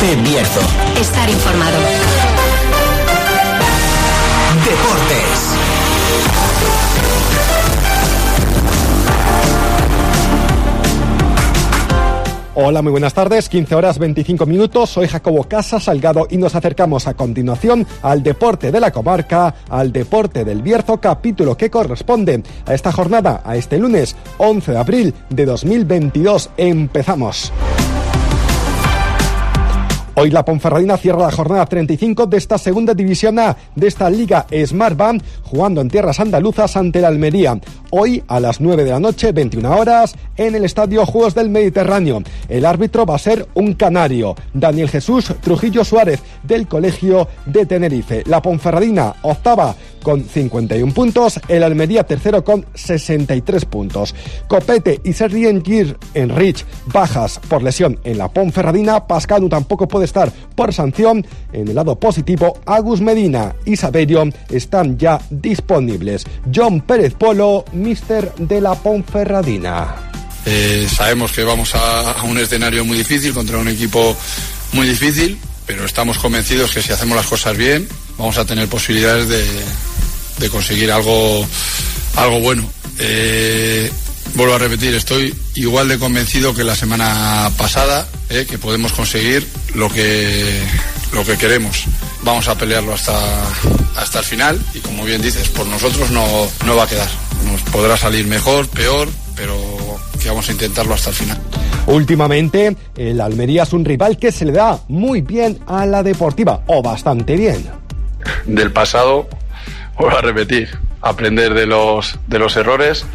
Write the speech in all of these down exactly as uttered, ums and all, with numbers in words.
Tenerife Bierzo. Estar informado. Deportes. Hola, muy buenas tardes, quince horas veinticinco minutos, soy Jacobo Casa Salgado y nos acercamos a continuación al deporte de la comarca, al deporte del Bierzo, capítulo que corresponde a esta jornada, a este lunes once de abril de dos mil veintidós. Empezamos. Hoy la Ponferradina cierra la jornada treinta y cinco de esta segunda división A de esta Liga Smartbank, jugando en tierras andaluzas ante el Almería. Hoy a las nueve de la noche, veintiuna horas, en el Estadio Juegos del Mediterráneo. El árbitro va a ser un canario, Daniel Jesús Trujillo Suárez, del Colegio de Tenerife. La Ponferradina octava con cincuenta y un puntos, el Almería tercero con sesenta y tres puntos. Copete y Sergi Enrich bajas por lesión en la Ponferradina. Pascanu tampoco puede estar por sanción. En el lado positivo, Agus Medina y Saberio están ya disponibles. John Pérez Polo, míster de la Ponferradina. Eh, sabemos que vamos a, a un escenario muy difícil contra un equipo muy difícil, pero estamos convencidos que si hacemos las cosas bien vamos a tener posibilidades de, de conseguir algo, algo bueno. Eh, vuelvo a repetir, estoy igual de convencido que la semana pasada, eh, que podemos conseguir lo que, lo que queremos. Vamos a pelearlo hasta, hasta el final y, como bien dices, por nosotros no, no va a quedar. Nos podrá salir mejor, peor, pero que vamos a intentarlo hasta el final. Últimamente, el Almería es un rival que se le da muy bien a la Deportiva, o bastante bien. Del pasado, vuelvo a repetir, aprender de los, de los errores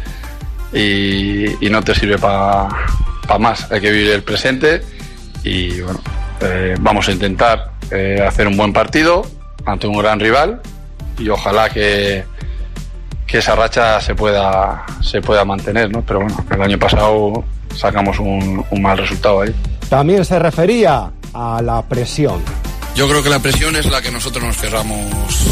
y, y no te sirve para pa más. Hay que vivir el presente y bueno, eh, vamos a intentar eh, hacer un buen partido ante un gran rival y ojalá que, que esa racha se pueda, se pueda mantener, ¿no? Pero bueno, el año pasado sacamos un, un mal resultado ahí. También se refería a la presión. Yo creo que la presión es la que nosotros nos querramos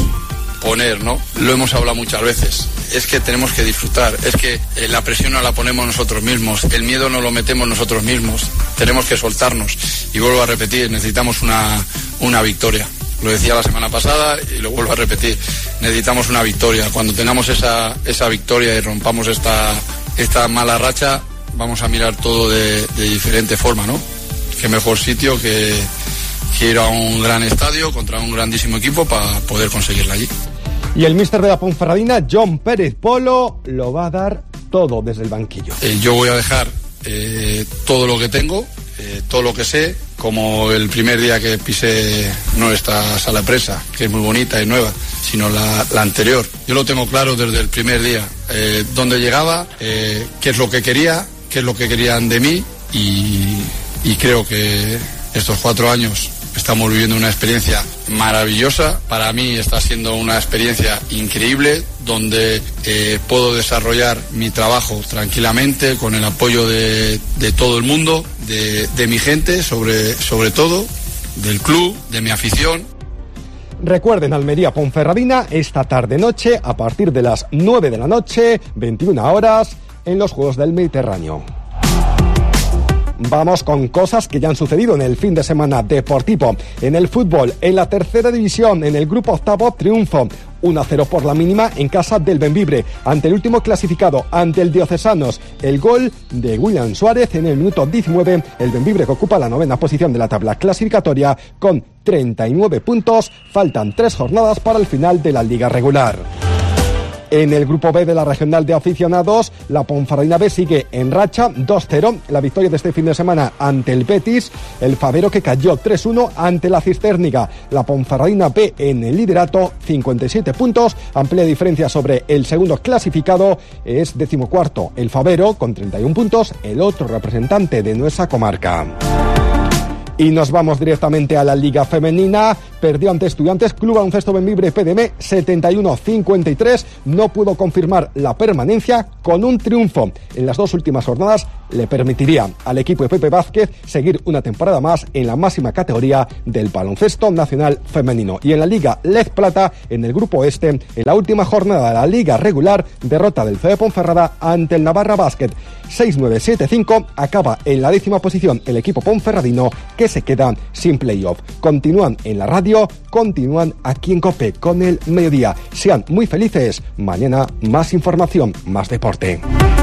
poner, ¿no? Lo hemos hablado muchas veces. Es que tenemos que disfrutar. Es que eh, la presión no la ponemos nosotros mismos. El miedo no lo metemos nosotros mismos. Tenemos que soltarnos. Y vuelvo a repetir, necesitamos una, una victoria. Lo decía la semana pasada y lo vuelvo a repetir. Necesitamos una victoria. Cuando tengamos esa, esa victoria y rompamos esta, esta mala racha, vamos a mirar todo de, de diferente forma, ¿no? Qué mejor sitio que, que ir a un gran estadio contra un grandísimo equipo para poder conseguirla allí. Y el míster de la Ponferradina, John Pérez Polo, lo va a dar todo desde el banquillo. Eh, yo voy a dejar eh, todo lo que tengo, eh, todo lo que sé, como el primer día que pisé no esta sala de prensa, que es muy bonita y nueva, sino la, la anterior. Yo lo tengo claro desde el primer día, eh, dónde llegaba, eh, qué es lo que quería, qué es lo que querían de mí y, y creo que estos cuatro años estamos viviendo una experiencia maravillosa. Para mí está siendo una experiencia increíble donde eh, puedo desarrollar mi trabajo tranquilamente con el apoyo de, de todo el mundo, de, de mi gente, sobre, sobre todo, del club, de mi afición. Recuerden, Almería Ponferradina esta tarde-noche a partir de las nueve de la noche, veintiuna horas, en los Juegos del Mediterráneo. Vamos con cosas que ya han sucedido en el fin de semana deportivo. En el fútbol, en la tercera división, en el grupo octavo, triunfo uno a cero por la mínima en casa del Bembibre ante el último clasificado, ante el Diocesanos. El gol de William Suárez en el minuto diecinueve, el Bembibre que ocupa la novena posición de la tabla clasificatoria con treinta y nueve puntos. Faltan tres jornadas para el final de la liga regular. En el grupo B de la regional de aficionados, la Ponferradina B sigue en racha, dos cero, la victoria de este fin de semana ante el Betis, el Favero que cayó tres uno ante la Cistérniga. La Ponferradina B en el liderato, cincuenta y siete puntos, amplia diferencia sobre el segundo clasificado, es decimocuarto el Favero con treinta y un puntos, el otro representante de nuestra comarca. Y nos vamos directamente a la Liga Femenina perdió ante Estudiantes. Club Baloncesto Bembibre P D M setenta y uno a cincuenta y tres. No pudo confirmar la permanencia. Con un triunfo en las dos últimas jornadas le permitiría al equipo de Pepe Vázquez seguir una temporada más en la máxima categoría del baloncesto nacional femenino. Y en la Liga Lez Plata, en el grupo este, en la última jornada de la Liga regular, derrota del C D Ponferrada ante el Navarra Basket seis nueve siete cinco. Acaba en la décima posición el equipo ponferradino, que se queda sin playoff. Continúan en la radio, continúan aquí en COPE con el mediodía. Sean muy felices. Mañana más información, más deporte.